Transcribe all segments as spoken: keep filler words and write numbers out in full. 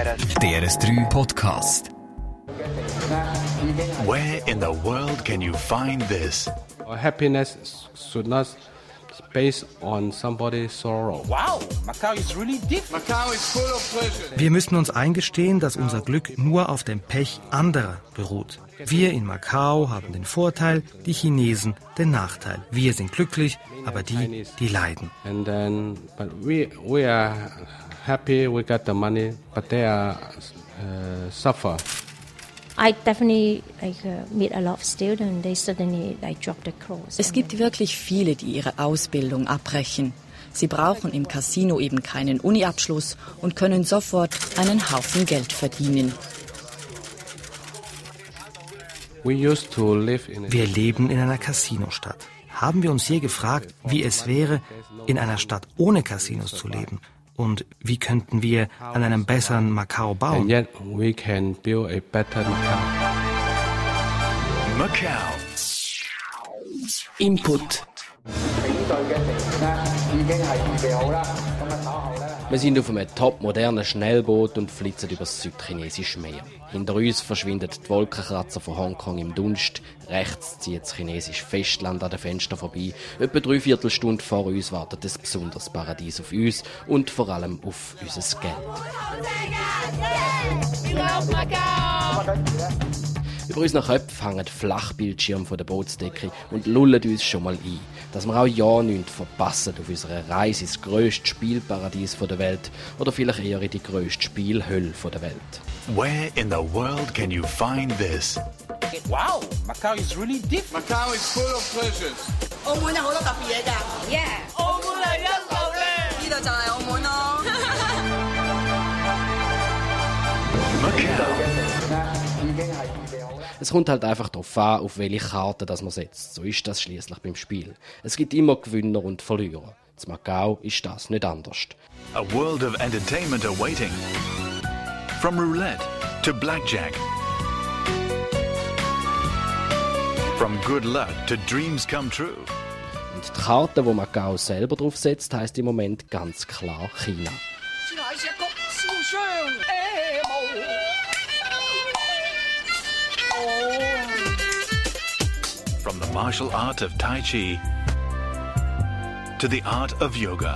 D R S drei Podcast. Where in the world can you find this? Our happiness should not based on somebody's sorrow. Wow, Macau is really different. Macau is full of pleasure. Wir müssen uns eingestehen, dass unser Glück nur auf dem Pech anderer beruht. Wir in Macau haben den Vorteil, die Chinesen den Nachteil. Wir sind glücklich, aber die, die leiden. And then, but we we are happy, we got the money, but they are uh, suffer. I definitely like uh, meet a lot of students. They suddenly like drop the course. Es gibt wirklich viele, die ihre Ausbildung abbrechen. Sie brauchen im Casino eben keinen Uni-Abschluss und können sofort einen Haufen Geld verdienen. We used to live in a Wir leben in einer Casinostadt. Haben wir uns je gefragt, wie es wäre, in einer Stadt ohne Casinos zu leben? Und wie könnten wir an einem besseren Macau and bauen? yet we can build a better Macau. Macau. Input. Wir sind auf einem topmodernen Schnellboot und flitzen über das südchinesische Meer. Hinter uns verschwinden die Wolkenkratzer von Hongkong im Dunst. Rechts zieht das chinesische Festland an den Fenstern vorbei. Etwa drei Viertelstunden vor uns wartet ein besonderes Paradies auf uns und vor allem auf unser Geld. Über unseren Köpfen hängen Flachbildschirme von der Bootsdecke und lullen uns schon mal ein, dass wir auch ja nichts verpassen auf unserer Reise ins grösste Spielparadies der Welt oder vielleicht eher in die grösste Spielhölle der Welt. Where in the world can you find this? Wow, Macau is really different. Macau is full of pleasures. 澳門有好多特別嘢㗎。Yeah， 澳門係一流咧。呢度就係澳門咯。 Macau. Es kommt halt einfach darauf an, auf welche Karte das man setzt. So ist das schließlich beim Spiel. Es gibt immer Gewinner und Verlierer. In Macau ist das nicht anders. A world of entertainment awaiting. From roulette to blackjack. From good luck to dreams come true. Und die Karte, die Macau selber drauf setzt, heisst im Moment ganz klar China. From the martial art of Tai Chi to the art of yoga.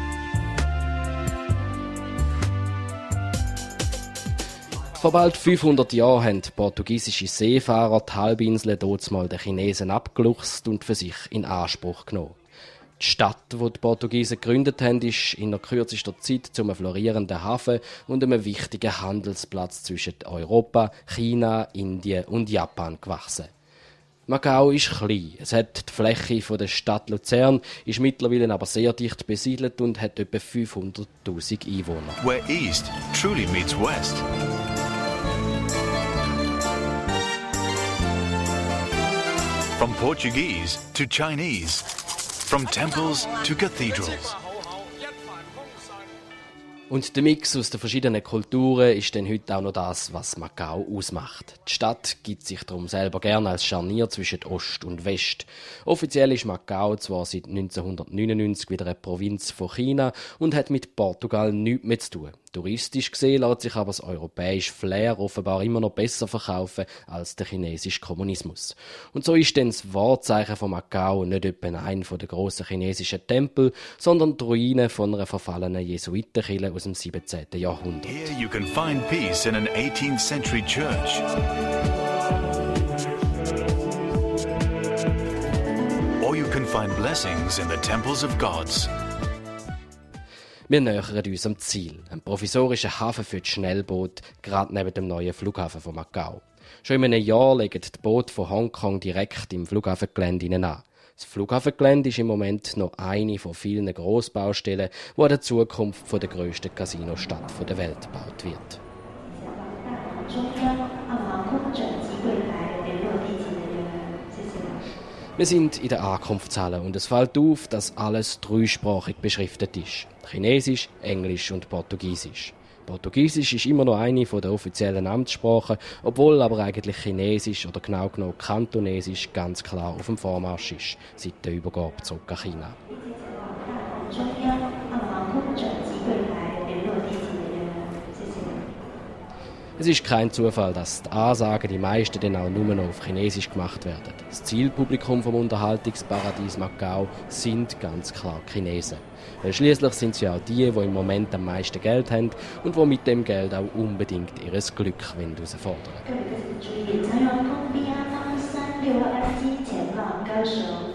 Vor bald fünfhundert Jahren haben portugiesische Seefahrer die Halbinsel dortmal den Chinesen abgeluchst und für sich in Anspruch genommen. Die Stadt, die die Portugiesen gegründet haben, ist in der kürzester Zeit zu einem florierenden Hafen und einem wichtigen Handelsplatz zwischen Europa, China, Indien und Japan gewachsen. Macau ist klein. Es hat die Fläche der Stadt Luzern, ist mittlerweile aber sehr dicht besiedelt und hat etwa fünfhunderttausend Einwohner. Where East truly meets West. From Portuguese to Chinese. From temples to cathedrals. Und der Mix aus den verschiedenen Kulturen ist dann heute auch noch das, was Macau ausmacht. Die Stadt gibt sich darum selber gerne als Scharnier zwischen Ost und West. Offiziell ist Macau zwar seit neunzehnhundertneunundneunzig wieder eine Provinz von China und hat mit Portugal nichts mehr zu tun. Touristisch gesehen lässt sich aber das europäische Flair offenbar immer noch besser verkaufen als der chinesische Kommunismus. Und so ist dann das Wahrzeichen von Macau nicht etwa ein von den grossen chinesischen Tempel, sondern die Ruine von einer verfallenen Jesuitenkirche aus dem siebzehnten Jahrhundert. Here you can find peace in an eighteenth century church. Or you can find blessings in the temples of gods. Wir nähern uns am Ziel, einem provisorischen Hafen für die Schnellboote, gerade neben dem neuen Flughafen von Macau. Schon in einem Jahr legen die Boote von Hongkong direkt im Flughafengelände an. Das Flughafengelände ist im Moment noch eine von vielen Grossbaustellen, die an der Zukunft der grössten Casinostadt der Welt gebaut wird. Wir sind in der Ankunftshalle und es fällt auf, dass alles dreisprachig beschriftet ist. Chinesisch, Englisch und Portugiesisch. Portugiesisch ist immer noch eine der offiziellen Amtssprachen, obwohl aber eigentlich Chinesisch oder genau genommen Kantonesisch ganz klar auf dem Vormarsch ist, seit der Übergabe zurück an China. Es ist kein Zufall, dass die Ansagen, die meisten dann auch nur noch auf Chinesisch gemacht werden. Das Zielpublikum vom Unterhaltungsparadies Macau sind ganz klar Chinesen. Weil schliesslich sind sie auch die, die im Moment am meisten Geld haben und die mit dem Geld auch unbedingt ihr Glück herausfordern wollen.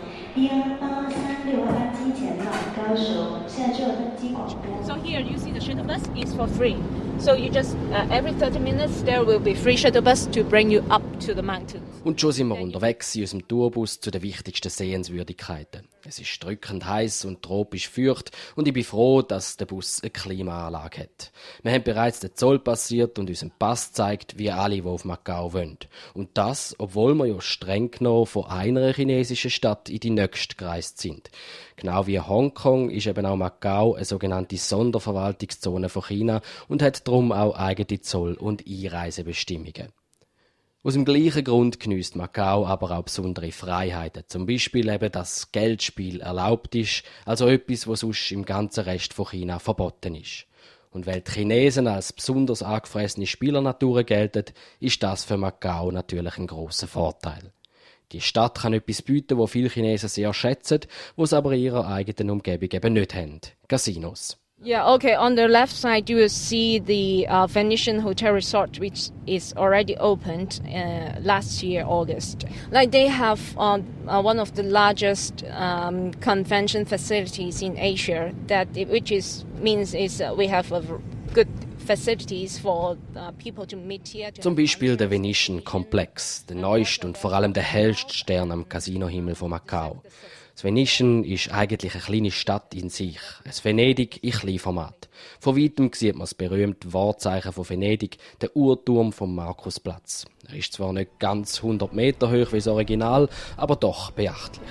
So here you see the shuttle bus is for free. So you just uh, every thirty minutes there will be free shuttle bus to bring you up to the mountains. Und schon sind wir unterwegs in unserem Tourbus zu den wichtigsten Sehenswürdigkeiten. Es ist drückend heiß und tropisch feucht und ich bin froh, dass der Bus eine Klimaanlage hat. Wir haben bereits den Zoll passiert und uns einen Pass gezeigt, wie alle, die auf Macau wollen. Und das, obwohl wir ja streng genommen von einer chinesischen Stadt in die nächste gereist sind. Genau wie Hongkong ist eben auch Macau eine sogenannte Sonderverwaltungszone von China und hat darum auch eigene Zoll- und Einreisebestimmungen. Aus dem gleichen Grund geniesst Macau aber auch besondere Freiheiten. Zum Beispiel eben, dass Geldspiel erlaubt ist, also etwas, was sonst im ganzen Rest von China verboten ist. Und weil die Chinesen als besonders angefressene Spielernaturen gelten, ist das für Macau natürlich ein grosser Vorteil. Die Stadt kann etwas bieten, was viele Chinesen sehr schätzen, was aber in ihrer eigenen Umgebung eben nicht haben: Casinos. Yeah, okay. On the left side, you will see the uh, Venetian Hotel Resort, which is already opened uh, last year, August. Like they have uh, uh, one of the largest um, convention facilities in Asia. That it, which is means is uh, we have a good facilities for uh, people to meet here. Zum Beispiel der Venetian Komplex, der neueste und vor allem der hellste Stern am Casinohimmel von Macau. Das Venetian ist eigentlich eine kleine Stadt in sich, ein Venedig in Kleinformat. Von weitem sieht man das berühmte Wahrzeichen von Venedig, den Uhrturm vom Markusplatz. Er ist zwar nicht ganz hundert Meter hoch wie das Original, aber doch beachtlich.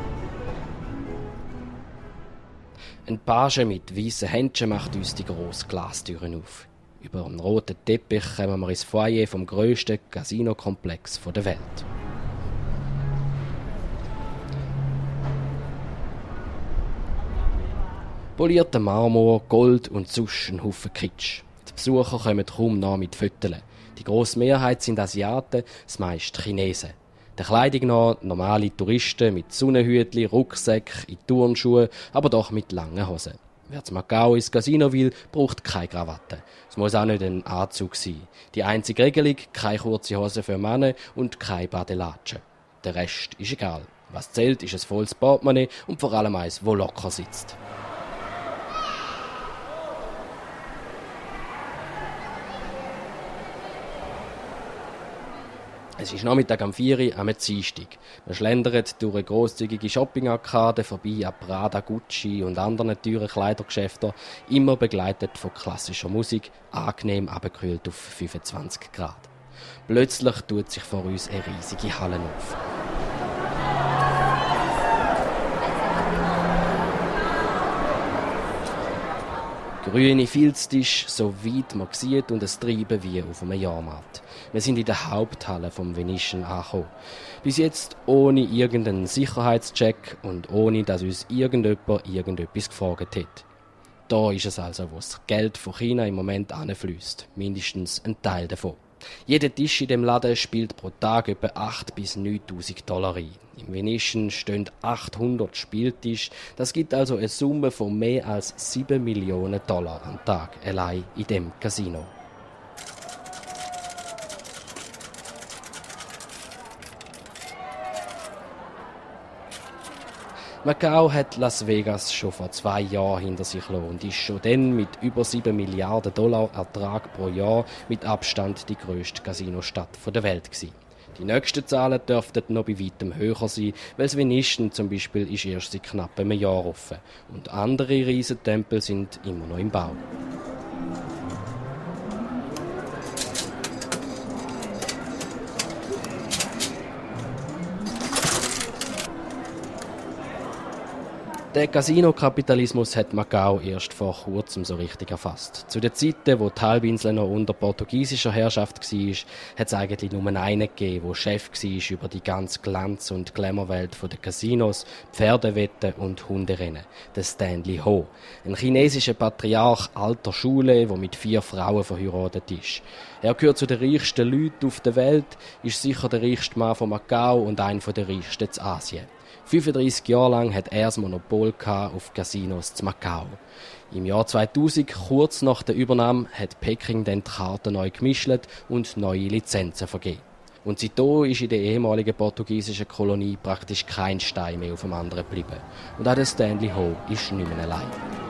Ein Page mit weißen Händchen macht uns die grossen Glastüren auf. Über einen roten Teppich kommen wir ins Foyer vom grössten Casinokomplex der Welt. Polierter Marmor, Gold und sonst ein Haufen Kitsch. Die Besucher kommen kaum nach mit Fotos. Die grosse Mehrheit sind Asiaten, das meiste Chinesen. Der Kleidung nach normale Touristen mit Sonnenhütli, Rucksäck, in Turnschuhen, aber doch mit langen Hosen. Wer zu Macau ins Casino will, braucht keine Krawatte. Es muss auch nicht ein Anzug sein. Die einzige Regelung: keine kurze Hose für Männer und keine Badelatschen. Der Rest ist egal. Was zählt, ist ein volles Portemonnaie und vor allem eins, das locker sitzt. Es ist Nachmittag am vier Uhr am Dienstag. Wir schlendern durch eine grosszügige Shopping-Arkade vorbei an Prada, Gucci und anderen teuren Kleidergeschäften, immer begleitet von klassischer Musik, angenehm abgekühlt auf fünfundzwanzig Grad. Plötzlich tut sich vor uns eine riesige Halle auf. Grüne Filztisch, so weit man sieht, und es Treiben wie auf einem Jahrmarkt. Wir sind in der Haupthalle vom Venetian angekommen. Bis jetzt ohne irgendeinen Sicherheitscheck und ohne, dass uns irgendjemand irgendetwas gefragt hat. Da ist es also, wo das Geld von China im Moment anfließt. Mindestens ein Teil davon. Jeder Tisch in dem Laden spielt pro Tag etwa achttausend bis neuntausend Dollar ein. Im Venetian stehen achthundert Spieltische. Das gibt also eine Summe von mehr als sieben Millionen Dollar am Tag, allein in dem Casino. Macau hat Las Vegas schon vor zwei Jahren hinter sich gelassen und ist schon dann mit über sieben Milliarden Dollar Ertrag pro Jahr mit Abstand die grösste Casinostadt der Welt gewesen. Die nächsten Zahlen dürften noch bei weitem höher sein, weil das Venetian zum Beispiel ist erst seit knapp einem Jahr offen und andere Riesentempel sind immer noch im Bau. Der Casino-Kapitalismus hat Macau erst vor kurzem so richtig erfasst. Zu den Zeiten, wo die Halbinsel noch unter portugiesischer Herrschaft war, hat es eigentlich nur einen gegeben, der Chef war über die ganze Glanz- und Glamour-Welt der Casinos, Pferdewetten und Hunderennen, der Stanley Ho. Ein chinesischer Patriarch alter Schule, der mit vier Frauen verheiratet ist. Er gehört zu den reichsten Leuten auf der Welt, ist sicher der reichste Mann von Macau und einer der reichsten in Asien. fünfunddreissig Jahre lang hat er das Monopol auf Casinos zu Macau. Im Jahr zweitausend, kurz nach der Übernahme, hat Peking dann die Karten neu gemischt und neue Lizenzen vergeben. Und seitdem ist in der ehemaligen portugiesischen Kolonie praktisch kein Stein mehr auf dem anderen geblieben. Und auch der Stanley Ho ist nicht mehr allein.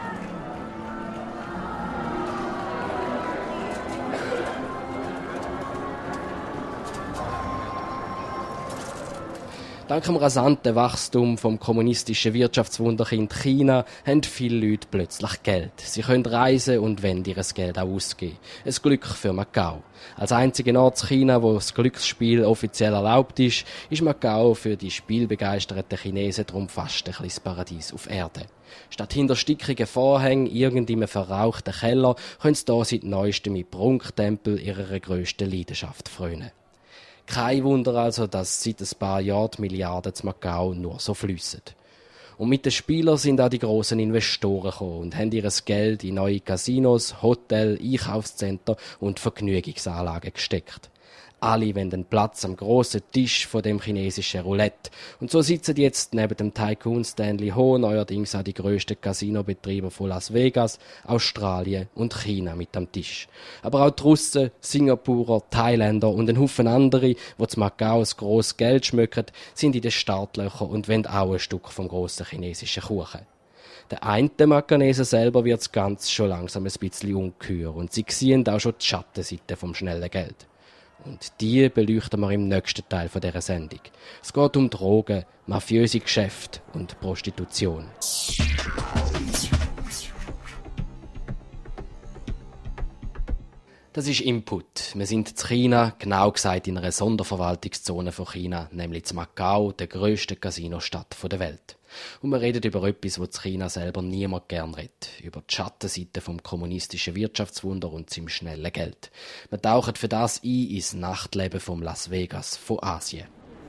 Dank dem rasanten Wachstum vom kommunistischen Wirtschaftswunderkind China haben viele Leute plötzlich Geld. Sie können reisen und wollen ihr Geld auch ausgeben. Ein Glück für Macau. Als einziger Ort in China, wo das Glücksspiel offiziell erlaubt ist, ist Macau für die spielbegeisterten Chinesen darum fast ein kleines Paradies auf Erde. Statt hinter stickigen Vorhängen irgendeinem verrauchten Keller können sie hier seit Neuestem mit Prunktempel ihrer grössten Leidenschaft frönen. Kein Wunder also, dass seit ein paar Jahren die Milliarden zu Macau nur so fliessen. Und mit den Spielern sind auch die grossen Investoren gekommen und haben ihr Geld in neue Casinos, Hotels, Einkaufszentren und Vergnügungsanlagen gesteckt. Alle wollen den Platz am grossen Tisch von dem chinesischen Roulette. Und so sitzen jetzt neben dem Tycoon Stanley Ho neuerdings auch die grössten Casinobetreiber von Las Vegas, Australien und China mit am Tisch. Aber auch die Russen, Singapurer, Thailänder und ein Haufen andere, die zu Macau ein grosses Geld schmücken, sind in den Startlöchern und wollen auch ein Stück vom grossen chinesischen Kuchen. Der eine Macanese selber wird ganz schon langsam ein bisschen ungeheuer und sie sehen auch schon die Schattenseite vom schnellen Geld. Und die beleuchten wir im nächsten Teil dieser Sendung. Es geht um Drogen, mafiöse Geschäfte und Prostitution. Das ist Input. Wir sind in China, genau gesagt in einer Sonderverwaltungszone von China, nämlich in Macau, der grössten Casinostadt der Welt. Und wir reden über etwas, das in China selber niemand gern redet. Über die Schattenseite vom kommunistischen Wirtschaftswunder und seinem schnellen Geld. Wir tauchen für das ein ins Nachtleben vom Las Vegas von Asien.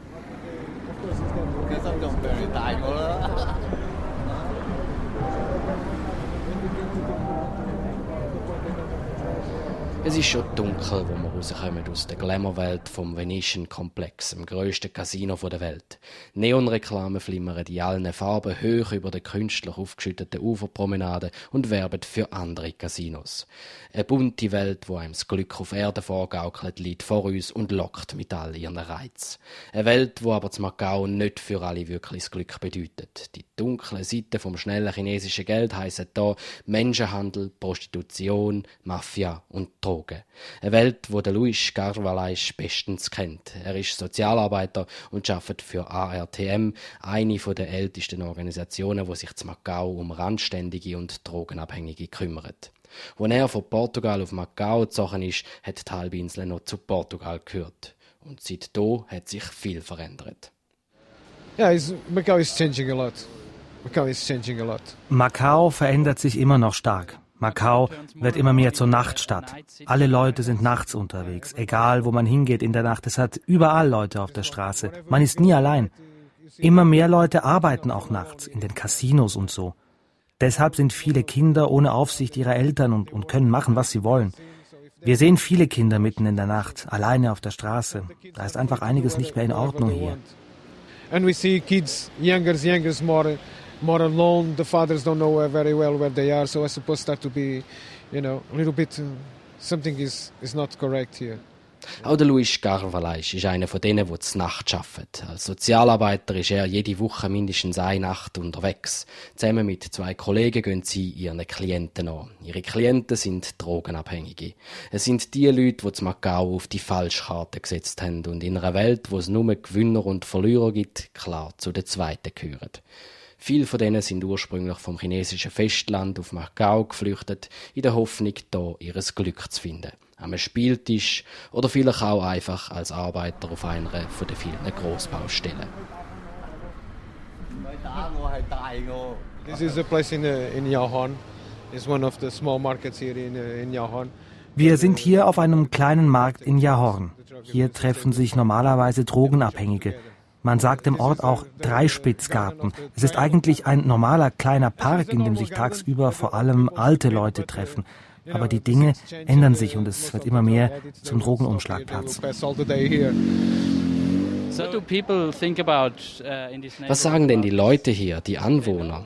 Es ist schon dunkel, wo wir rauskommen aus der Glamour-Welt vom Venetian Komplex, dem grössten Casino der Welt. Neonreklamen flimmern in allen Farben hoch über den künstlich aufgeschütteten Uferpromenaden und werben für andere Casinos. Eine bunte Welt, wo einem das Glück auf Erde vorgaukelt, liegt vor uns und lockt mit all ihren Reizen. Eine Welt, wo aber zu Macau nicht für alle wirklich das Glück bedeutet. Die dunkle Seite vom schnellen chinesischen Geld heisst hier Menschenhandel, Prostitution, Mafia und Drogen. Eine Welt, die Luis Carvalhais bestens kennt. Er ist Sozialarbeiter und arbeitet für A R T M, eine der ältesten Organisationen, die sich zu Macau um Randständige und Drogenabhängige kümmert. Als er von Portugal auf Macau gezogen ist, hat die Halbinsel noch zu Portugal gehört. Und seitdem hat sich viel verändert. Yeah, Macau is changing a lot. Macau is changing a lot. Macau verändert sich immer noch stark. Macau wird immer mehr zur Nachtstadt. Alle Leute sind nachts unterwegs, egal wo man hingeht in der Nacht. Es hat überall Leute auf der Straße. Man ist nie allein. Immer mehr Leute arbeiten auch nachts, in den Casinos und so. Deshalb sind viele Kinder ohne Aufsicht ihrer Eltern und, und können machen, was sie wollen. Wir sehen viele Kinder mitten in der Nacht, alleine auf der Straße. Da ist einfach einiges nicht mehr in Ordnung hier. And we see kids, younger, younger, more, more alone. The fathers don't know very well where they are, so I suppose start to be, you know, a little bit, uh, something is, is not correct here. Auch der Luis Carvalhais ist einer von denen, der zur Nacht arbeitet. Als Sozialarbeiter ist er jede Woche mindestens eine Nacht unterwegs. Zusammen mit zwei Kollegen gehen sie ihren Klienten an. Ihre Klienten sind Drogenabhängige. Es sind die Leute, die zu Macau auf die Falschkarte gesetzt haben und in einer Welt, wo es nur Gewinner und Verlierer gibt, klar zu den Zweiten gehören. Viele von denen sind ursprünglich vom chinesischen Festland auf Macau geflüchtet, in der Hoffnung, hier ihr Glück zu finden. Am Spieltisch oder vielleicht auch einfach als Arbeiter auf einer von den vielen Grossbaustellen. This is a place in uh, in Yahorn. It's one of the small markets here in uh, in Yahorn. Wir sind hier auf einem kleinen Markt in Yahorn. Hier treffen sich normalerweise Drogenabhängige. Man sagt im Ort auch Dreispitzgarten. Es ist eigentlich ein normaler kleiner Park, in dem sich tagsüber vor allem alte Leute treffen. Aber die Dinge ändern sich und es wird immer mehr zum Drogenumschlagplatz. Was sagen denn die Leute hier, die Anwohner?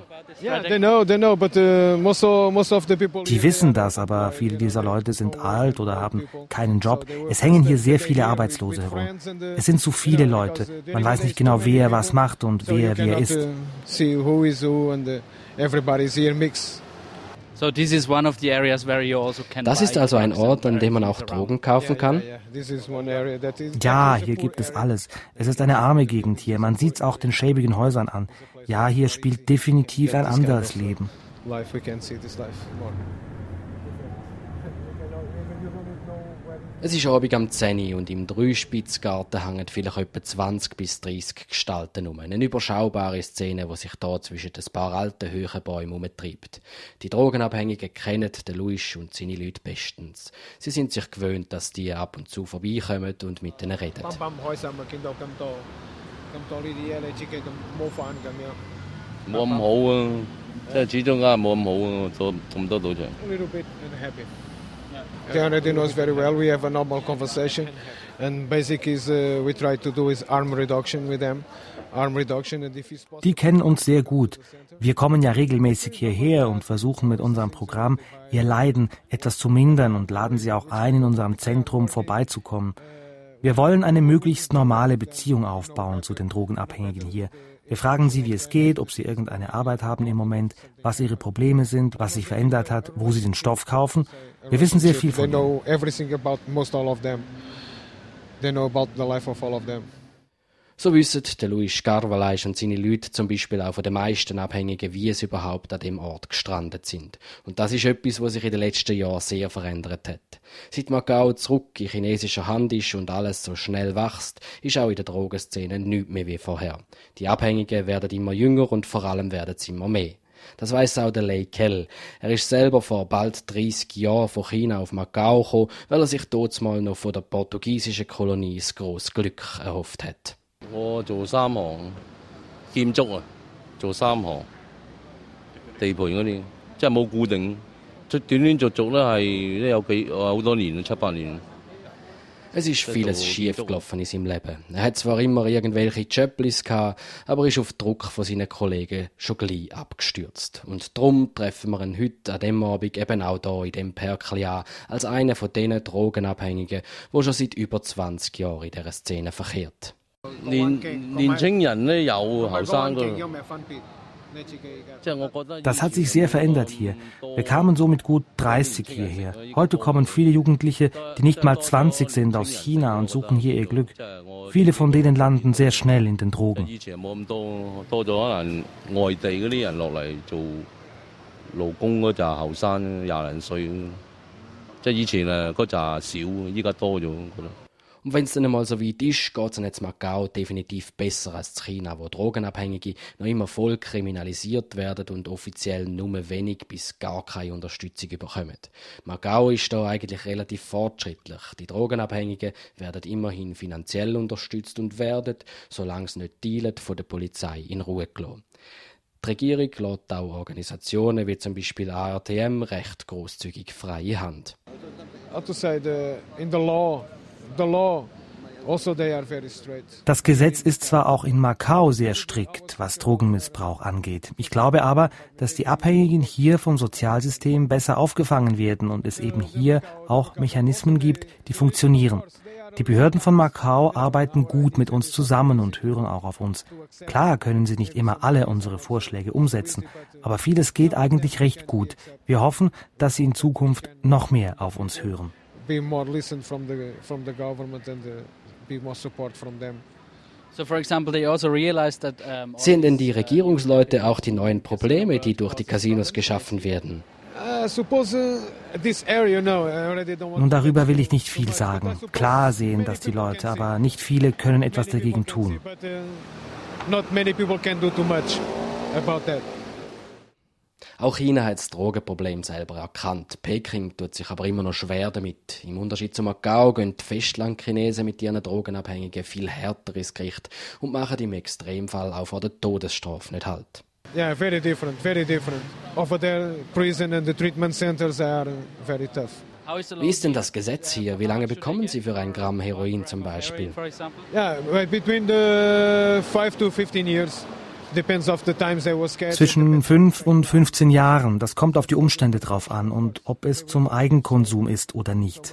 Die wissen das, aber viele dieser Leute sind alt oder haben keinen Job. Es hängen hier sehr viele Arbeitslose herum. Es sind zu viele Leute. Man weiß nicht genau, wer was macht und wer wer ist. Das ist also ein Ort, an dem man auch Drogen kaufen kann? Ja, hier gibt es alles. Es ist eine arme Gegend hier. Man sieht es auch den schäbigen Häusern an. Ja, hier spielt definitiv ein anderes Leben. Es ist Abend am zehn Uhr und im Dreispitzgarten hängen vielleicht etwa zwanzig bis dreißig Gestalten um. Eine überschaubare Szene, die sich da zwischen ein paar alten Höhenbäumen umtreibt. Die Drogenabhängigen kennen den Luis und seine Leute bestens. Sie sind sich gewöhnt, dass die ab und zu vorbeikommen und mit ihnen reden. They already knows very well. We have a normal conversation, and basic is uh, we try to do is arm reduction with them. Arm reduction and if it's possible. Die kennen uns sehr gut. Wir kommen ja regelmäßig hierher und versuchen mit unserem Programm ihr Leiden etwas zu mindern und laden sie auch ein, in unserem Zentrum vorbeizukommen. Wir wollen eine möglichst normale Beziehung aufbauen zu den Drogenabhängigen hier. Wir fragen sie, wie es geht, ob sie irgendeine Arbeit haben im Moment, was ihre Probleme sind, was sich verändert hat, wo sie den Stoff kaufen. Wir wissen sehr viel von ihnen. So wissen der Luis Carvalhais und seine Leute zum Beispiel auch von den meisten Abhängigen, wie es überhaupt an dem Ort gestrandet sind. Und das ist etwas, was sich in den letzten Jahren sehr verändert hat. Seit Macau zurück in chinesischer Hand ist und alles so schnell wächst, ist auch in der Drogenszene nichts mehr wie vorher. Die Abhängigen werden immer jünger und vor allem werden es immer mehr. Das weiss auch der Lei Kell. Er ist selber vor bald dreissig Jahren von China auf Macau gekommen, weil er sich dort mal noch von der portugiesischen Kolonie ein grosses Glück erhofft hat. 我做三行建築啊，做三行地盤嗰啲，即係冇固定，即斷斷續續咧係都有幾好多年，七八年。 Es ist vieles schief gelaufen in seinem Leben. Er hat zwar immer irgendwelche Jobs gehabt, aber ist auf Druck von seinen Kollegen schon gleich abgestürzt. Und darum treffen wir ihn heute an diesem Abend eben auch hier in diesem Perkli an, als einer von diesen Drogenabhängigen, der schon seit über zwanzig Jahren in dieser Szene verkehrt. 年年青人咧有後生噶， Das hat sich sehr verändert hier. Wir kamen so mit gut dreißig hierher. Heute kommen viele Jugendliche, die nicht mal zwanzig sind, aus China und suchen hier ihr Glück. Viele von denen landen sehr schnell in den Drogen. Und wenn es dann einmal so weit ist, geht es in Macau definitiv besser als in China, wo Drogenabhängige noch immer voll kriminalisiert werden und offiziell nur wenig bis gar keine Unterstützung bekommen. Macau ist da eigentlich relativ fortschrittlich. Die Drogenabhängigen werden immerhin finanziell unterstützt und werden, solange es nicht dealen, von der Polizei in Ruhe gelassen. Die Regierung lässt auch Organisationen wie zum Beispiel A R T M recht grosszügig freie Hand. Das Gesetz ist zwar auch in Macau sehr strikt, was Drogenmissbrauch angeht. Ich glaube aber, dass die Abhängigen hier vom Sozialsystem besser aufgefangen werden und es eben hier auch Mechanismen gibt, die funktionieren. Die Behörden von Macau arbeiten gut mit uns zusammen und hören auch auf uns. Klar können sie nicht immer alle unsere Vorschläge umsetzen, aber vieles geht eigentlich recht gut. Wir hoffen, dass sie in Zukunft noch mehr auf uns hören. Be more listen from the from the government and uh, be more support from them. So for example, they also realized that, um, Sehen denn die Regierungsleute auch die neuen Probleme, die durch die Casinos geschaffen werden? Uh, suppose, uh, this area, no, I already don't want Nun, darüber will ich nicht viel sagen. Klar sehen das die Leute, aber nicht viele können etwas dagegen tun. But, uh, not many people can do too much about that. Auch China hat das Drogenproblem selber erkannt. Peking tut sich aber immer noch schwer damit. Im Unterschied zu Macau gehen die Festlandchinesen mit ihren Drogenabhängigen viel härter ins Gericht und machen im Extremfall auch vor der Todesstrafe nicht Halt. Yeah, very different, very different. Over there, prison and the treatment centers are very tough. Wie ist denn das Gesetz hier? Wie lange bekommen Sie für ein Gramm Heroin zum Beispiel? Yeah, between the five to fifteen years. Zwischen fünf und fünfzehn Jahren. Das kommt auf die Umstände drauf an und ob es zum Eigenkonsum ist oder nicht.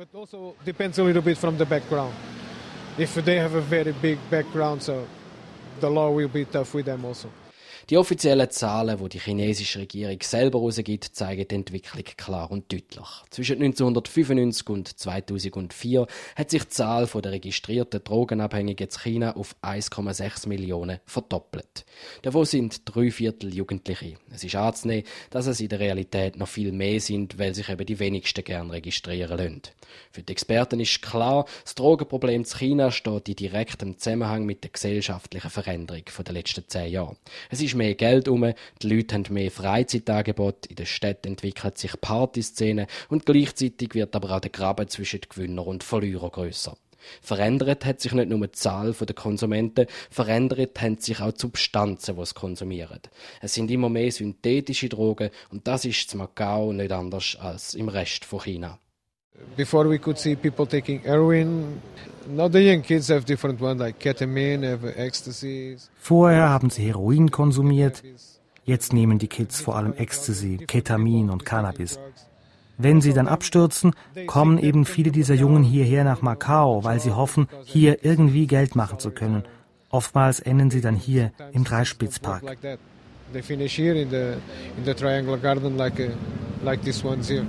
Die offiziellen Zahlen, die die chinesische Regierung selber herausgibt, zeigen die Entwicklung klar und deutlich. Zwischen neunzehnhundertfünfundneunzig und zweitausendvier hat sich die Zahl der registrierten Drogenabhängigen in China auf eins Komma sechs Millionen verdoppelt. Davon sind drei Viertel Jugendliche. Es ist anzunehmen, dass es in der Realität noch viel mehr sind, weil sich eben die wenigsten gern registrieren lassen. Für die Experten ist klar, das Drogenproblem in China steht in direktem Zusammenhang mit der gesellschaftlichen Veränderung der letzten zehn Jahre. Es ist mehr Geld um, die Leute haben mehr Freizeitangebote, in den Städten entwickelt sich Partyszenen und gleichzeitig wird aber auch der Graben zwischen Gewinner und Verlierer grösser. Verändert hat sich nicht nur die Zahl der Konsumenten, verändert haben sich auch die Substanzen, die sie konsumieren. Es sind immer mehr synthetische Drogen und das ist in Macau nicht anders als im Rest von China. Before we could see people taking heroin, now the young kids have different ones like ketamine, have ecstasy. Vorher haben sie Heroin konsumiert, jetzt nehmen die Kids vor allem Ecstasy, Ketamin und Cannabis. Wenn sie dann abstürzen, kommen eben viele dieser Jungen hierher nach Macau, weil sie hoffen, hier irgendwie Geld machen zu können. Oftmals enden sie dann hier im Dreispitzpark. They finish here in the in the Triangle Garden like a, like this ones here.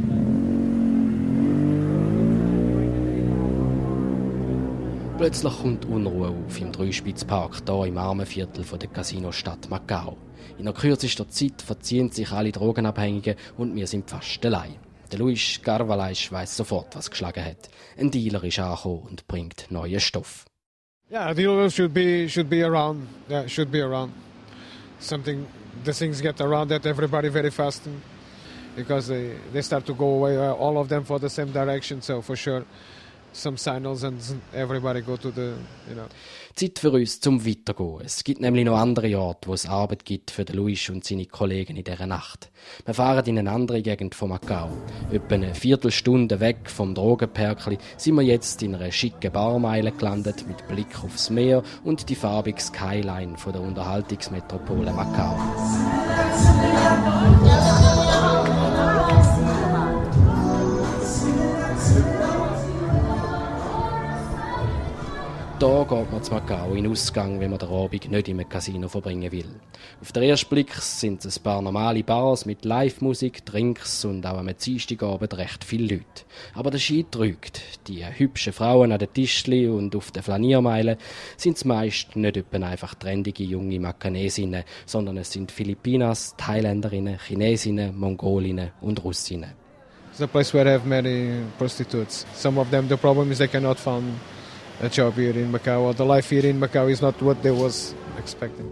Plötzlich kommt Unruhe auf im Dreispitzpark, hier im Armenviertel der Casinostadt Macau. In der kürzesten Zeit verziehen sich alle Drogenabhängigen und wir sind fast allein. Der Luis Carvalhais weiss sofort, was geschlagen hat. Ein Dealer ist angekommen und bringt neuen Stoff. Yeah, dealers should be should be around. Yeah, should be around. Something, the things get around that everybody very fast, because they they start to go away, all of them for the same direction. So for sure. Some signals and everybody go to the, you know. Zeit für uns zum Weitergehen. Es gibt nämlich noch andere Orte, wo es Arbeit gibt für den Luis und seine Kollegen in dieser Nacht. Wir fahren in eine andere Gegend von Macau. Etwa eine Viertelstunde weg vom Drogenperkli sind wir jetzt in einer schicken Barmeile gelandet mit Blick aufs Meer und die farbige Skyline von der Unterhaltungsmetropole Macau. Da geht man zu Macau in Ausgang, wenn man den Abend nicht im Casino verbringen will. Auf den ersten Blick sind es ein paar normale Bars mit Live-Musik, Drinks und auch am Dienstagabend recht viele Leute. Aber der Schein trügt. Die hübschen Frauen an den Tischli und auf den Flaniermeilen sind es meist nicht etwa einfach trendige junge Makanesinnen, sondern es sind Filipinas, Thailänderinnen, Chinesinnen, Mongolinnen und Russinnen. It's a place where I have many prostitutes. Some of them, the problem is they cannot find a job here in Macau, or the life here in Macau is not what they was expecting.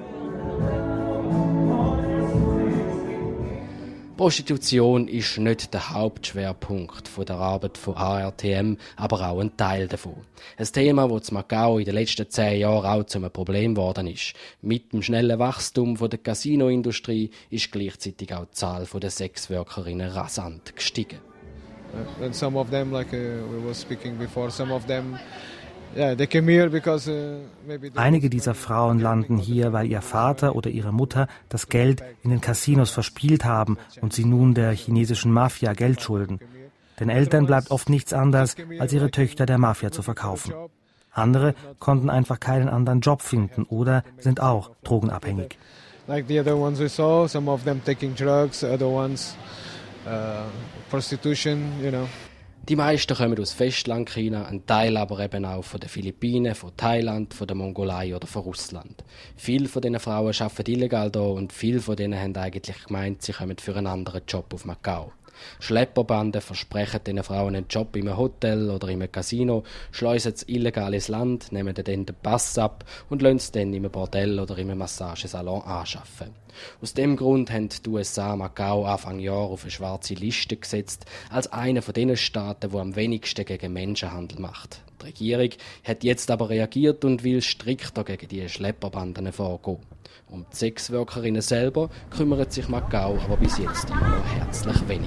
Prostitution ist nicht der Hauptschwerpunkt der Arbeit von A R T M, aber auch ein Teil davon. Ein Thema, das in Macau in den letzten zehn Jahren auch zu einem Problem geworden ist. Mit dem schnellen Wachstum der Casinoindustrie ist gleichzeitig auch die Zahl der Sexworkerinnen rasant gestiegen. And some of them, like uh, we were speaking before, some of them, yeah, they came here because uh, maybe. Einige dieser Frauen landen hier, weil ihr Vater oder ihre Mutter das Geld in den Casinos verspielt haben und sie nun der chinesischen Mafia Geld schulden. Den Eltern bleibt oft nichts anderes, als ihre Töchter der Mafia zu verkaufen. Andere konnten einfach keinen anderen Job finden oder sind auch drogenabhängig. Like the other ones we saw, some of them taking drugs, other ones uh, prostitution, you know. Die meisten kommen aus Festlandchina, ein Teil aber eben auch von den Philippinen, von Thailand, von der Mongolei oder von Russland. Viele von diesen Frauen arbeiten illegal hier und viele von denen haben eigentlich gemeint, sie kommen für einen anderen Job auf Macau. Schlepperbanden versprechen diesen Frauen einen Job in einem Hotel oder in einem Casino, schleusen sie illegal ins Land, nehmen dann den Pass ab und lassen sie dann in einem Bordell oder in einem Massagesalon anschaffen. Aus dem Grund haben die U S A Macau Anfang Jahr auf eine schwarze Liste gesetzt, als einer von den Staaten, die am wenigsten gegen Menschenhandel macht. Die Regierung hat jetzt aber reagiert und will strikter gegen die Schlepperbanden vorgehen. Um die Sexworkerinnen selber kümmert sich Macau aber bis jetzt immer noch herzlich wenig.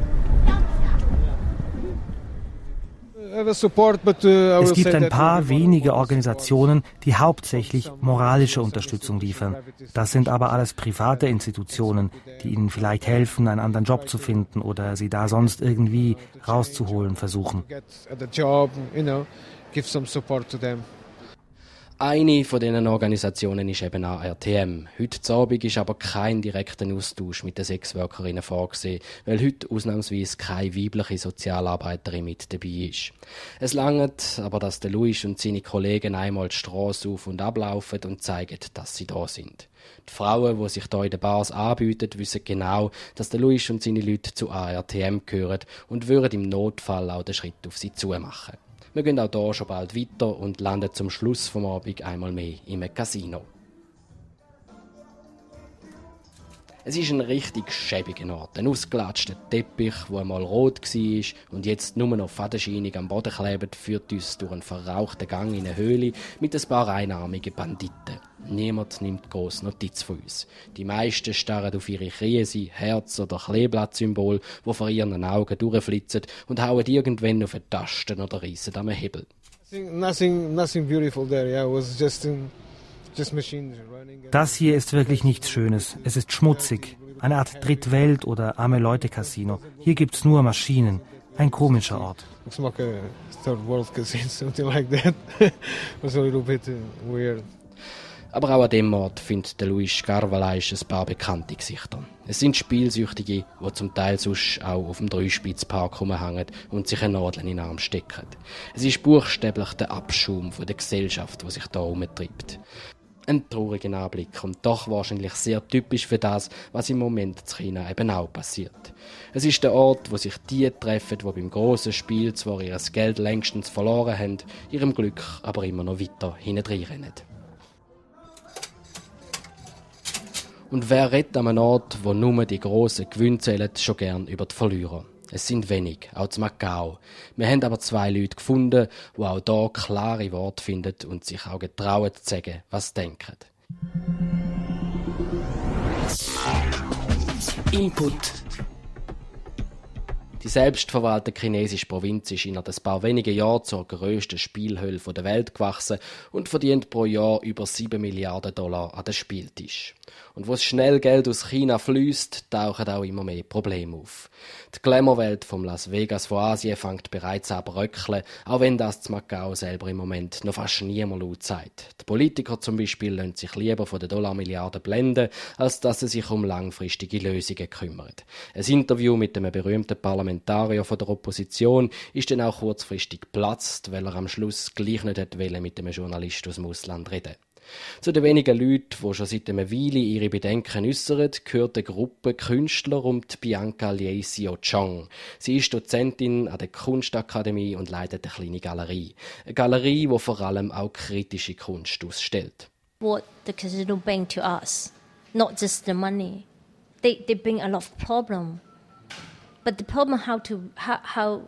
Es gibt ein paar wenige Organisationen, die hauptsächlich moralische Unterstützung liefern. Das sind aber alles private Institutionen, die ihnen vielleicht helfen, einen anderen Job zu finden oder sie da sonst irgendwie rauszuholen versuchen. Eine von diesen Organisationen ist eben A R T M. Heute Abend ist aber kein direkter Austausch mit den Sexworkerinnen vorgesehen, weil heute ausnahmsweise keine weibliche Sozialarbeiterin mit dabei ist. Es langt aber, dass der Luis und seine Kollegen einmal die Strasse auf und ablaufen und zeigen, dass sie da sind. Die Frauen, die sich hier in den Bars anbieten, wissen genau, dass der Luis und seine Leute zu A R T M gehören und würden im Notfall auch den Schritt auf sie zu machen. Wir gehen auch hier schon bald weiter und landen zum Schluss vom Abend einmal mehr im Casino. Es ist ein richtig schäbiger Ort. Ein ausgelatschter Teppich, der einmal rot war und jetzt nur noch fadenscheinig am Boden klebt, führt uns durch einen verrauchten Gang in eine Höhle mit ein paar einarmigen Banditen. Niemand nimmt gross Notiz von uns. Die meisten starren auf ihre Krise, Herz- oder Kleeblattsymbol, die vor ihren Augen durchflitzen und hauen irgendwann auf eine Taste oder reissen am Hebel. Nothing, nothing beautiful there. Yeah, it was just, um, just machines running. Das hier ist wirklich nichts Schönes. Es ist schmutzig. Eine Art Drittwelt- oder Arme-Leute-Casino. Hier gibt's nur Maschinen. Ein komischer Ort. Looks like a third world casino, something like that. It was a little bit uh, weird. Aber auch an diesem Ort findet der Luis Carvalhais ein paar bekannte Gesichter. Es sind Spielsüchtige, die zum Teil sonst auch auf dem Dreispitzpark rumhängen und sich eine Nadel in den Arm stecken. Es ist buchstäblich der Abschaum von der Gesellschaft, die sich hier herumtreibt. Ein trauriger Anblick und doch wahrscheinlich sehr typisch für das, was im Moment in China eben auch passiert. Es ist der Ort, wo sich die treffen, die beim grossen Spiel zwar ihr Geld längstens verloren haben, ihrem Glück aber immer noch weiter hintendreinrennen. Und wer redet an einem Ort, wo nur die grossen Gewinne zählen, schon gern über die Verlierer? Es sind wenig, auch zu Macau. Wir haben aber zwei Leute gefunden, die auch hier klare Worte finden und sich auch getrauen zu sagen, was sie denken. Input. Die selbstverwaltete chinesische Provinz ist in ein paar wenigen Jahren zur grössten Spielhölle der Welt gewachsen und verdient pro Jahr über sieben Milliarden Dollar an den Spieltisch. Und wo das schnell Geld aus China fließt, tauchen auch immer mehr Probleme auf. Die Glamour-Welt vom Las Vegas von Asien fängt bereits an zu bröckeln, auch wenn das zu Macau selber im Moment noch fast niemand laut sagt. Die Politiker zum Beispiel lassen sich lieber von den Dollarmilliarden blenden, als dass sie sich um langfristige Lösungen kümmern. Ein Interview mit einem berühmten Parlamentarier von der Opposition ist dann auch kurzfristig geplatzt, weil er am Schluss gleich nicht wollte mit einem Journalist aus dem Ausland reden. Zu den wenigen Leuten, die schon seit einer Weile ihre Bedenken äußern, gehört eine Gruppe Künstler um die Bianca Liei Xiao Chong. Sie ist Dozentin an der Kunstakademie und leitet eine kleine Galerie. Eine Galerie, die vor allem auch kritische Kunst ausstellt. What the casino bring to us, not just the money. They they bring a lot of problem. But the problem how to how how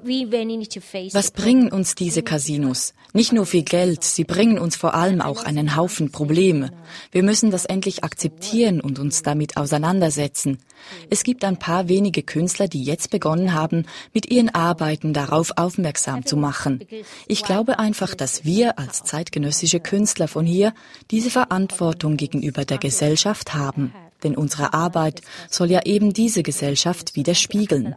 Was bringen uns diese Casinos? Nicht nur viel Geld, sie bringen uns vor allem auch einen Haufen Probleme. Wir müssen das endlich akzeptieren und uns damit auseinandersetzen. Es gibt ein paar wenige Künstler, die jetzt begonnen haben, mit ihren Arbeiten darauf aufmerksam zu machen. Ich glaube einfach, dass wir als zeitgenössische Künstler von hier diese Verantwortung gegenüber der Gesellschaft haben. Denn unsere Arbeit soll ja eben diese Gesellschaft widerspiegeln.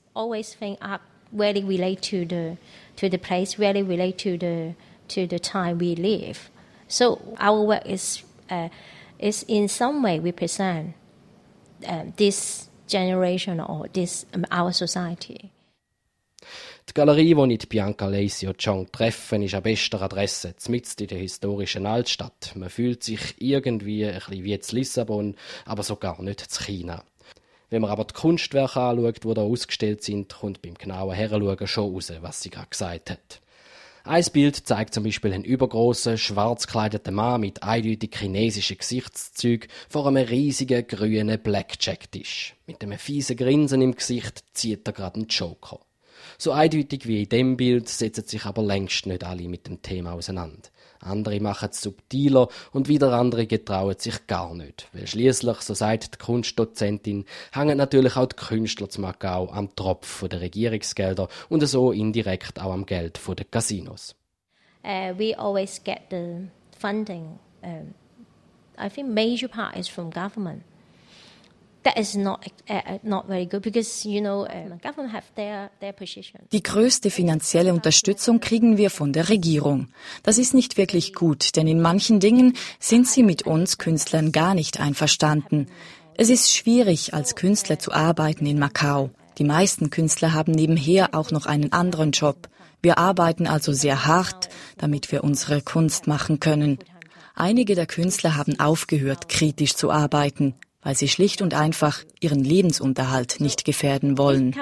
Really relate to the to the place, really relate to the to the time we live. So our work is uh, is in some way represent uh, this generation or this um, our society. Die Galerie, wo ich die Bianca Liei Xiao Chong treffen, ist an bester Adresse, mitten in der historischen Altstadt. Man fühlt sich irgendwie ein bisschen wie in Lissabon, aber so gar nicht in China. Wenn man aber die Kunstwerke anschaut, die da ausgestellt sind, kommt beim genauen Heranschauen schon raus, was sie gerade gesagt hat. Ein Bild zeigt zum Beispiel einen übergroßen, schwarz gekleideten Mann mit eindeutig chinesischen Gesichtszügen vor einem riesigen, grünen Blackjack-Tisch. Mit einem fiesen Grinsen im Gesicht zieht er gerade einen Joker. So eindeutig wie in dem Bild setzen sich aber längst nicht alle mit dem Thema auseinander. Andere machen es subtiler und wieder andere getrauen sich gar nicht. Weil schliesslich, so sagt die Kunstdozentin, hängen natürlich auch die Künstler zu Macau am Tropf der Regierungsgelder und so indirekt auch am Geld der Casinos. Uh, we always get the funding. Um, I think major part is from government. That is not uh, not very good because you know uh, government have their their position. Die größte finanzielle Unterstützung kriegen wir von der Regierung. Das ist nicht wirklich gut, denn in manchen Dingen sind sie mit uns Künstlern gar nicht einverstanden. Es ist schwierig, als Künstler zu arbeiten in Macau. Die meisten Künstler haben nebenher auch noch einen anderen Job. Wir arbeiten also sehr hart, damit wir unsere Kunst machen können. Einige der Künstler haben aufgehört, kritisch zu arbeiten, weil sie schlicht und einfach ihren Lebensunterhalt nicht gefährden wollen.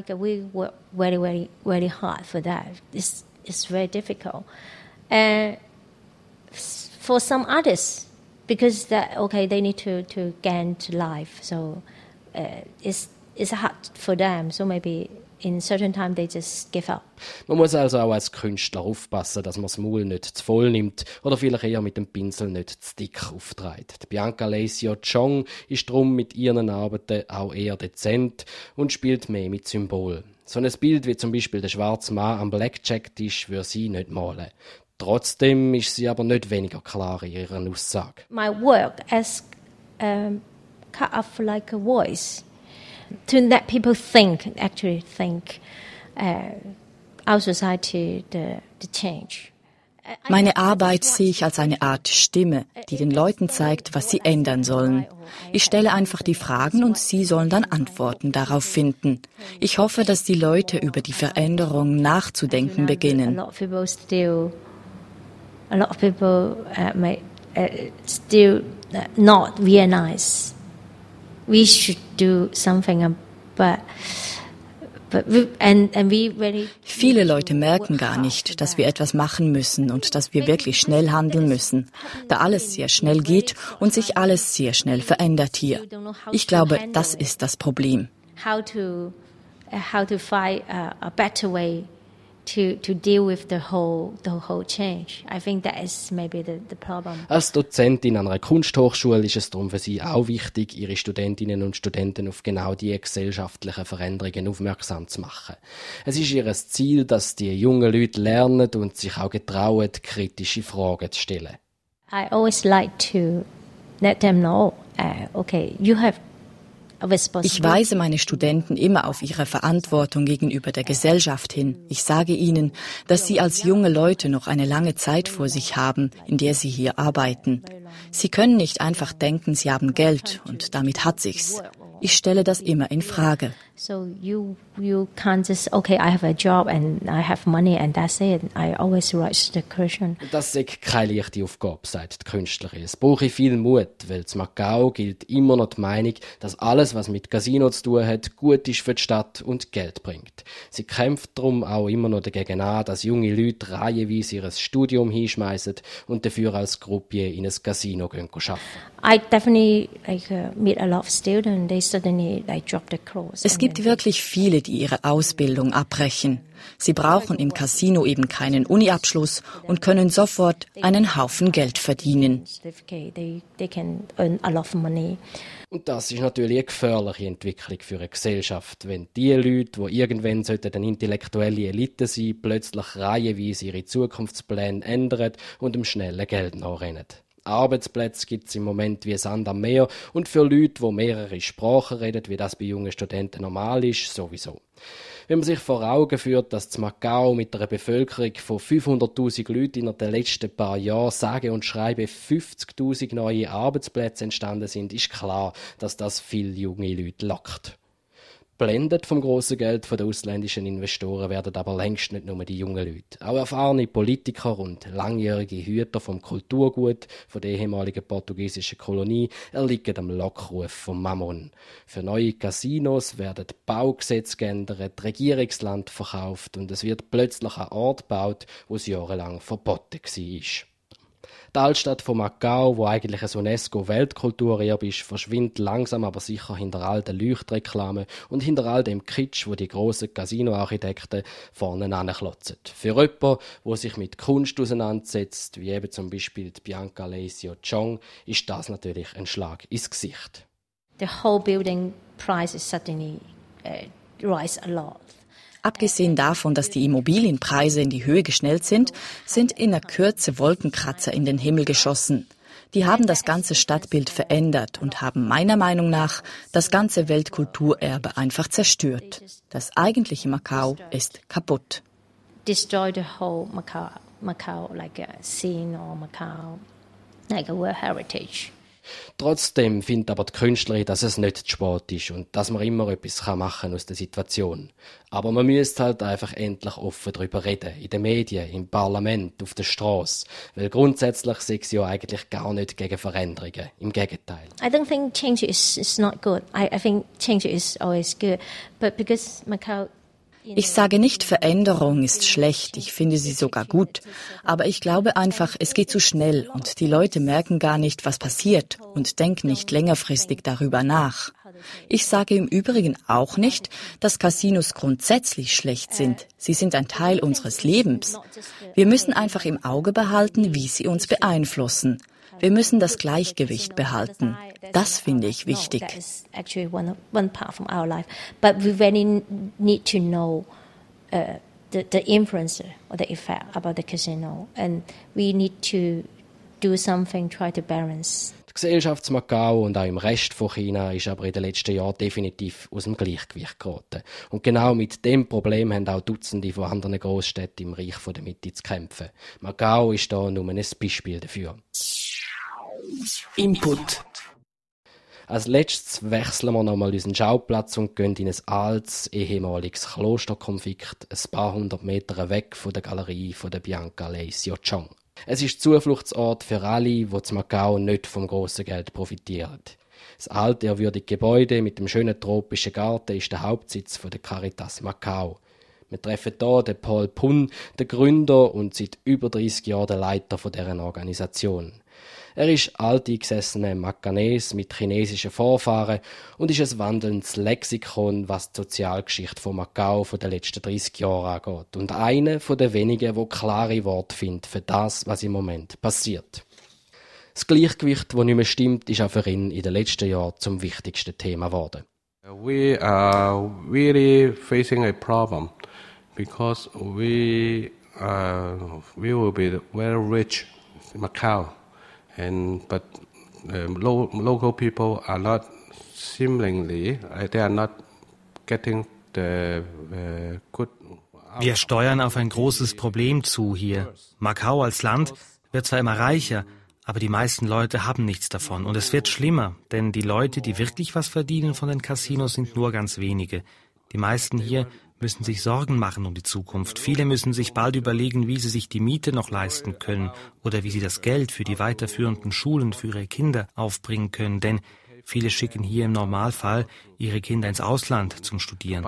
For some others, because that okay, they need to to gain to life, so uh, it's it's hard for them. So maybe in certain time they just give up. Man muss also auch als Künstler aufpassen, dass man das Maul nicht zu voll nimmt oder vielleicht eher mit dem Pinsel nicht zu dick aufträgt. Die Bianca Leisio Chong ist darum mit ihren Arbeiten auch eher dezent und spielt mehr mit Symbolen. So ein Bild wie zum Beispiel der schwarze Mann am Blackjack-Tisch würde sie nicht malen. Trotzdem ist sie aber nicht weniger klar in ihrer Aussage. My work as um, kind of like a voice to let people think, actually think, uh, our society, the, the change. Meine Arbeit sehe ich als eine Art Stimme, die den Leuten zeigt, was sie ändern sollen. Ich stelle einfach die Fragen und sie sollen dann Antworten darauf finden. Ich hoffe, dass die Leute über die Veränderung nachzudenken beginnen. A lot of people uh, may uh, still uh, not realize we should do something, but but we, and and we really. Viele Leute merken gar nicht, dass wir etwas machen müssen und dass wir wirklich schnell handeln müssen, da alles sehr schnell geht und sich alles sehr schnell verändert hier. Ich glaube, das ist das Problem. How to uh, how to find uh, a better way To, to deal with the whole the whole change. I think that is maybe the, the problem. Als Dozentin an einer Kunsthochschule ist es darum für sie auch wichtig, ihre Studentinnen und Studenten auf genau diese gesellschaftlichen Veränderungen aufmerksam zu machen. Es ist ihr Ziel, dass die jungen Leute lernen und sich auch getrauen, kritische Fragen zu stellen. I always like to let them know, uh, okay, you have. Ich weise meine Studenten immer auf ihre Verantwortung gegenüber der Gesellschaft hin. Ich sage ihnen, dass sie als junge Leute noch eine lange Zeit vor sich haben, in der sie hier arbeiten. Sie können nicht einfach denken, sie haben Geld und damit hat sich's. Ich stelle das immer in Frage. So you you can't just okay, I have a job and I have money and that's it. I always raise the question. Das ist keine leichte Aufgabe, sagt die Künstlerin. Es brauche viel Mut, weil in Macau gilt immer noch die Meinung, dass alles, was mit Casino zu tun hat, gut ist für die Stadt und Geld bringt. Sie kämpft darum auch immer noch dagegen an, dass junge Leute reihenweise ihr Studium hinschmeißen und dafür als Croupier in ein Casino gehen arbeiten. I definitely like uh, meet a lot of students. They suddenly like drop the clothes. Es gibt wirklich viele, die ihre Ausbildung abbrechen. Sie brauchen im Casino eben keinen Uni-Abschluss und können sofort einen Haufen Geld verdienen. Und das ist natürlich eine gefährliche Entwicklung für eine Gesellschaft, wenn die Leute, die irgendwann eine intellektuelle Elite sein sollten, plötzlich reihenweise ihre Zukunftspläne ändern und dem schnellen Geld nachrennen. Arbeitsplätze gibt es im Moment wie Sand am Meer und für Leute, die mehrere Sprachen reden, wie das bei jungen Studenten normal ist, sowieso. Wenn man sich vor Augen führt, dass in Macau mit einer Bevölkerung von fünfhunderttausend Leuten in den letzten paar Jahren sage und schreibe fünfzigtausend neue Arbeitsplätze entstanden sind, ist klar, dass das viele junge Leute lockt. Blendet vom grossen Geld der ausländischen Investoren werden aber längst nicht nur die jungen Leute. Auch erfahrene Politiker und langjährige Hüter vom Kulturgut von der ehemaligen portugiesischen Kolonie erliegen am Lockruf vom Mammon. Für neue Casinos werden Baugesetze geändert, Regierungsland verkauft und es wird plötzlich ein Ort gebaut, wo es jahrelang verboten war. Die Altstadt von Macau, wo eigentlich ein UNESCO-Weltkulturerbe ist, verschwindet langsam aber sicher hinter all den Leuchtreklamen und hinter all dem Kitsch, wo die grossen Casino-Architekten vorne anklotzen. Für jemanden, der sich mit Kunst auseinandersetzt, wie eben zum Beispiel die Bianca Leisio Chong, ist das natürlich ein Schlag ins Gesicht. The whole building price is suddenly uh, rise a lot. Abgesehen davon, dass die Immobilienpreise in die Höhe geschnellt sind, sind in der Kürze Wolkenkratzer in den Himmel geschossen. Die haben das ganze Stadtbild verändert und haben meiner Meinung nach das ganze Weltkulturerbe einfach zerstört. Das eigentliche Macau ist kaputt. Destroy the whole Macau, Macau like a scene or Macau, like a World Heritage. Trotzdem findet aber die Künstlerin, dass es nicht zu spät ist und dass man immer etwas machen kann aus der Situation. Aber man müsste halt einfach endlich offen darüber reden. In den Medien, im Parlament, auf der Straße. Weil grundsätzlich sei es ja eigentlich gar nicht gegen Veränderungen. Im Gegenteil. I don't think change is, is not good. I, I think change is always good. But because Macau... Ich sage nicht, Veränderung ist schlecht, ich finde sie sogar gut. Aber ich glaube einfach, es geht zu schnell und die Leute merken gar nicht, was passiert und denken nicht längerfristig darüber nach. Ich sage im Übrigen auch nicht, dass Casinos grundsätzlich schlecht sind. Sie sind ein Teil unseres Lebens. Wir müssen einfach im Auge behalten, wie sie uns beeinflussen. Wir müssen das Gleichgewicht behalten. Das finde ich wichtig. That is actually one one part from our life, but we really need to know uh, the the influence or the effect about the casino, and we need to do something, try to balance. Die Gesellschaft in Macau und auch im Rest von China ist aber in den letzten Jahren definitiv aus dem Gleichgewicht geraten. Und genau mit dem Problem haben auch Dutzende von anderen Großstädten im Reich der Mitte zu kämpfen. Macau ist da nur ein Beispiel dafür. Input. Als letztes wechseln wir nochmal unseren Schauplatz und gehen in ein altes, ehemaliges Klosterkonvikt, ein paar hundert Meter weg von der Galerie von der Bianca Leisio Chong. Es ist Zufluchtsort für alle, die zu Macau nicht vom grossen Geld profitieren. Das alte, ehrwürdige Gebäude mit dem schönen tropischen Garten ist der Hauptsitz von der Caritas Macau. Wir treffen hier den Paul Pun, den Gründer und seit über dreissig Jahren der Leiter dieser Organisation. Er ist alteingesessener Macanese mit chinesischen Vorfahren und ist ein wandelndes Lexikon, was die Sozialgeschichte von Macau von den letzten dreissig Jahren angeht. Und einer von den wenigen, der klare Worte findet für das, was im Moment passiert. Das Gleichgewicht, das nicht mehr stimmt, ist auch für ihn in den letzten Jahren zum wichtigsten Thema geworden. We are really facing a problem because we uh, we will be very rich in Macau. And but um, lo- local people are not seemingly uh, they are not getting the uh, good. Wir steuern auf ein großes Problem zu hier. Macau als Land wird zwar immer reicher, aber die meisten Leute haben nichts davon. Und es wird schlimmer, denn die Leute, die wirklich was verdienen von den Casinos, sind nur ganz wenige. Die meisten hier müssen sich Sorgen machen um die Zukunft. Viele müssen sich bald überlegen, wie sie sich die Miete noch leisten können oder wie sie das Geld für die weiterführenden Schulen für ihre Kinder aufbringen können. Denn viele schicken hier im Normalfall ihre Kinder ins Ausland zum Studieren.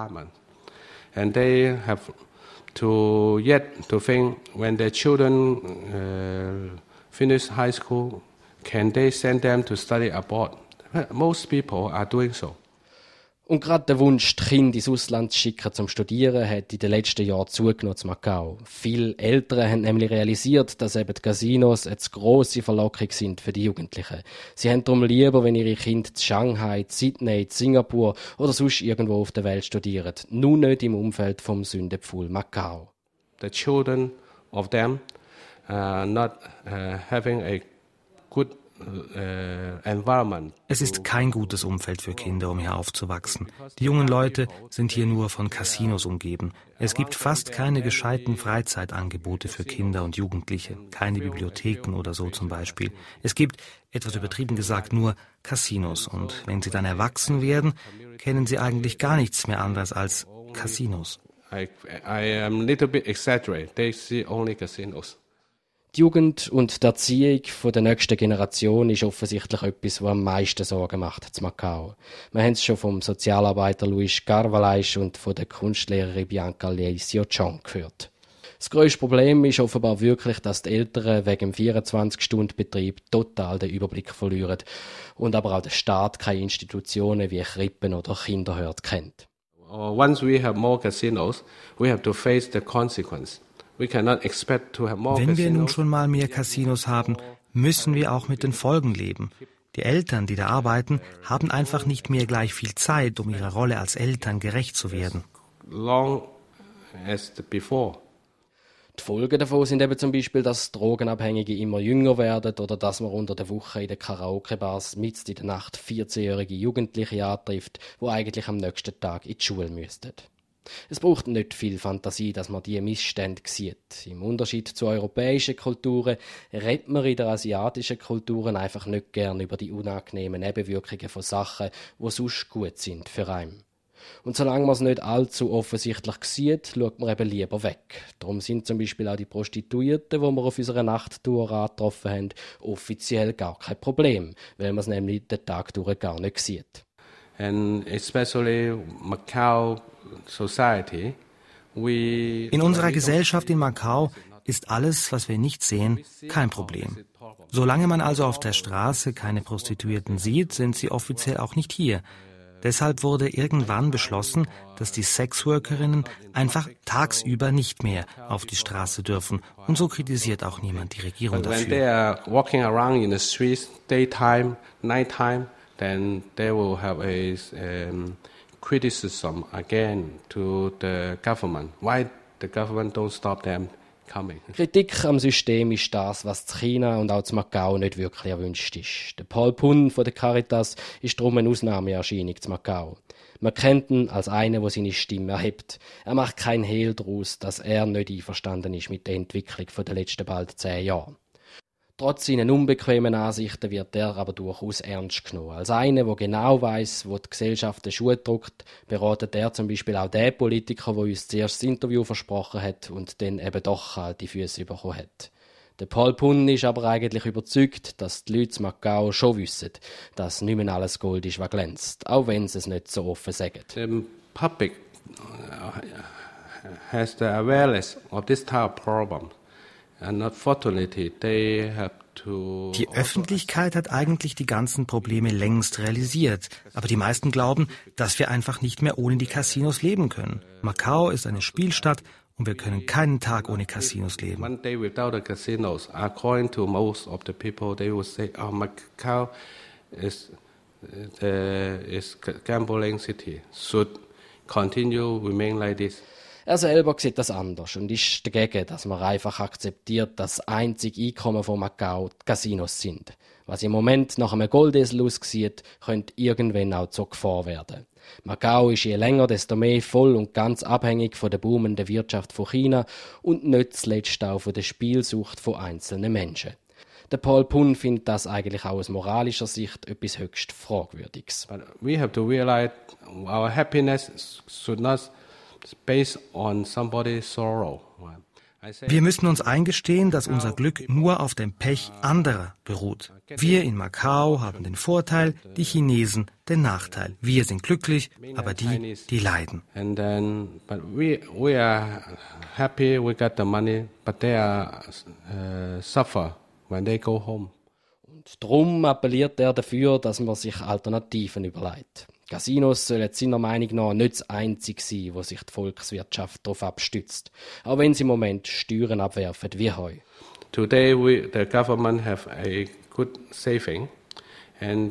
And they have to yet to think when their children uh, finish high school, can they send them to study abroad? Most people are doing so. Und gerade der Wunsch, die Kinder ins Ausland zu schicken zum Studieren, hat in den letzten Jahren zugenommen zu Macau. Viele Eltern haben nämlich realisiert, dass eben die Casinos eine zu grosse Verlockung sind für die Jugendlichen. Sie haben darum lieber, wenn ihre Kinder in Shanghai, Sydney, Singapur oder sonst irgendwo auf der Welt studieren. Nur nicht im Umfeld vom Sündenpfuhl Macau. The children of them uh, not uh, having a good Es ist kein gutes Umfeld für Kinder, um hier aufzuwachsen. Die jungen Leute sind hier nur von Casinos umgeben. Es gibt fast keine gescheiten Freizeitangebote für Kinder und Jugendliche, keine Bibliotheken oder so zum Beispiel. Es gibt, etwas übertrieben gesagt, nur Casinos. Und wenn sie dann erwachsen werden, kennen sie eigentlich gar nichts mehr anderes als Casinos. I, I am a little bit exaggerate. They see only casinos. Die Jugend und die Erziehung der nächsten Generation ist offensichtlich etwas, was am meisten Sorgen macht zu Macau. Wir haben es schon vom Sozialarbeiter Luis Carvalhais und von der Kunstlehrerin Bianca Leisio Chong gehört. Das grösste Problem ist offenbar wirklich, dass die Eltern wegen dem vierundzwanzig-Stunden-Betrieb total den Überblick verlieren und aber auch der Staat keine Institutionen wie Krippen oder Kinderhörde kennt. Once we have more casinos, we have to face the consequence. Wenn wir nun schon mal mehr Casinos haben, müssen wir auch mit den Folgen leben. Die Eltern, die da arbeiten, haben einfach nicht mehr gleich viel Zeit, um ihrer Rolle als Eltern gerecht zu werden. Die Folgen davon sind eben zum Beispiel, dass Drogenabhängige immer jünger werden oder dass man unter der Woche in den Karaoke-Bars mitten in der Nacht vierzehnjährige Jugendliche antrifft, die eigentlich am nächsten Tag in die Schule müssten. Es braucht nicht viel Fantasie, dass man diese Missstände sieht. Im Unterschied zu europäischen Kulturen redet man in der asiatischen Kulturen einfach nicht gern über die unangenehmen Nebenwirkungen von Sachen, die sonst gut sind für einen. Und solange man es nicht allzu offensichtlich sieht, schaut man eben lieber weg. Darum sind zum Beispiel auch die Prostituierten, die wir auf unserer Nachttour angetroffen haben, offiziell gar kein Problem, weil man es nämlich den Tag durch gar nicht sieht. And especially Macau society, we in unserer Gesellschaft in Macau ist alles, was wir nicht sehen, kein Problem. Solange man also auf der Straße keine Prostituierten sieht, sind sie offiziell auch nicht hier. Deshalb wurde irgendwann beschlossen, dass die Sexworkerinnen einfach tagsüber nicht mehr auf die Straße dürfen. Und so kritisiert auch niemand die Regierung dafür. When they are walking around in the streets, daytime, nighttime, then they will have a um, criticism again to the government. Why the government don't stop them coming? Kritik am System ist das, was zu China und auch zu Macau nicht wirklich erwünscht ist. Der Paul Pun von der Caritas ist darum eine Ausnahmeerscheinung zu Macau. Man kennt ihn als einen, der seine Stimme erhebt. Er macht keinen Hehl daraus, dass er nicht einverstanden ist mit der Entwicklung der letzten bald zehn Jahre. Trotz seinen unbequemen Ansichten wird er aber durchaus ernst genommen. Als einer, der genau weiss, wo die Gesellschaft den Schuh drückt, beratet er zum Beispiel auch den Politiker, der uns zuerst das Interview versprochen hat und dann eben doch kalte Füße bekommen hat. Der Paul Pun ist aber eigentlich überzeugt, dass die Leute in Macau schon wissen, dass nicht mehr alles Gold ist, was glänzt, auch wenn sie es nicht so offen sagen. The public has the awareness of this type of problem. And unfortunately, they have to die Öffentlichkeit hat eigentlich die ganzen Probleme längst realisiert. Aber die meisten glauben, dass wir einfach nicht mehr ohne die Casinos leben können. Macau ist eine Spielstadt und wir können keinen Tag ohne Casinos leben. One day without the casinos, according to most of the people, they will say, "Oh, Macau is the is gambling city. Should continue remain like this." Er selber sieht das anders und ist dagegen, dass man einfach akzeptiert, dass das einzige Einkommen von Macau die Casinos sind. Was im Moment nach einem Goldesel aussieht, könnte irgendwann auch zur Gefahr werden. Macau ist je länger, desto mehr voll und ganz abhängig von der boomenden Wirtschaft von China und nicht zuletzt auch von der Spielsucht von einzelnen Menschen. Der Paul Pun findet das eigentlich auch aus moralischer Sicht etwas höchst Fragwürdiges. But we have to realize our happiness should not based on somebody's sorrow. Wir müssen uns eingestehen, dass unser Glück nur auf dem Pech anderer beruht. Wir in Macau haben den Vorteil, die Chinesen den Nachteil. Wir sind glücklich, aber die, die leiden. And then, but we we are happy, we got the money, but they are uh, suffer when they go home. Und darum appelliert er dafür, dass man sich Alternativen überlegt. Casinos sollen seiner Meinung nach nicht das Einzige sein, wo sich die Volkswirtschaft darauf abstützt, auch wenn sie im Moment Steuern abwerfen wie Heu. Today we, the government have a good saving, and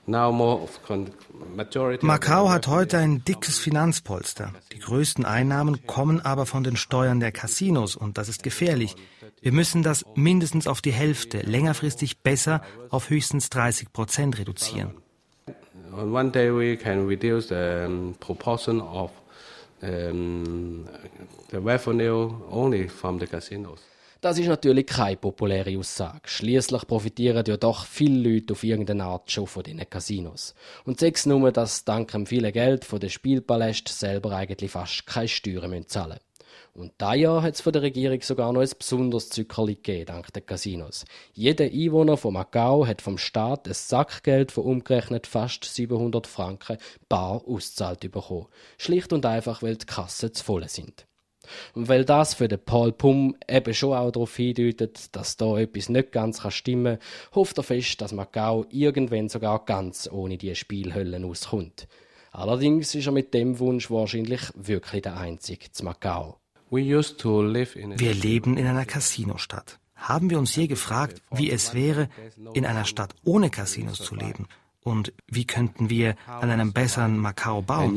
Macau hat heute ein dickes Finanzpolster. Die größten Einnahmen kommen aber von den Steuern der Casinos und das ist gefährlich. Wir müssen das mindestens auf die Hälfte, längerfristig besser auf höchstens dreißig Prozent reduzieren. One day we can reduce the proportion of um, the revenue only from the casinos. Das ist natürlich keine populäre Aussage. Schliesslich profitieren ja doch viele Leute auf irgendeine Art schon von diesen Casinos. Und sechs nur, dass dank dem vielen Geld von den Spielpalästen selber eigentlich fast keine Steuern zahlen müssen. Und dieses Jahr hat es von der Regierung sogar noch ein besonderes Zückerli gegeben, dank der Casinos. Jeder Einwohner von Macau hat vom Staat ein Sackgeld von umgerechnet fast siebenhundert Franken bar ausgezahlt bekommen. Schlicht und einfach, weil die Kassen zu voll sind. Und weil das für den Paul Pum eben schon auch darauf hindeutet, dass da etwas nicht ganz stimmen kann, hofft er fest, dass Macau irgendwann sogar ganz ohne die Spielhöllen auskommt. Allerdings ist er mit dem Wunsch wahrscheinlich wirklich der Einzige zu Macau. Wir leben in einer Casinostadt. Haben wir uns je gefragt, wie es wäre, in einer Stadt ohne Casinos zu leben? Und wie könnten wir an einem besseren Macau bauen?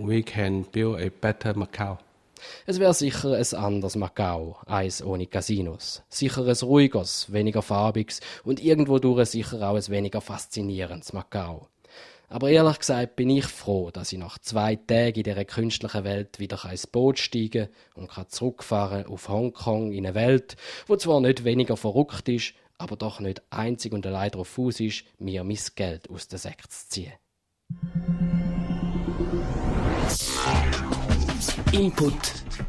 Es wäre sicher ein anderes Macau, eins ohne Casinos. Sicher ein ruhiges, weniger farbiges und irgendwo durch sicher auch ein weniger faszinierendes Macau. Aber ehrlich gesagt bin ich froh, dass ich nach zwei Tagen in dieser künstlichen Welt wieder ins Boot steigen und kann zurückfahren auf Hongkong in eine Welt, wo zwar nicht weniger verrückt ist, aber doch nicht einzig und allein darauf aus ist, mir mein Geld aus den Säcken zu ziehen. Input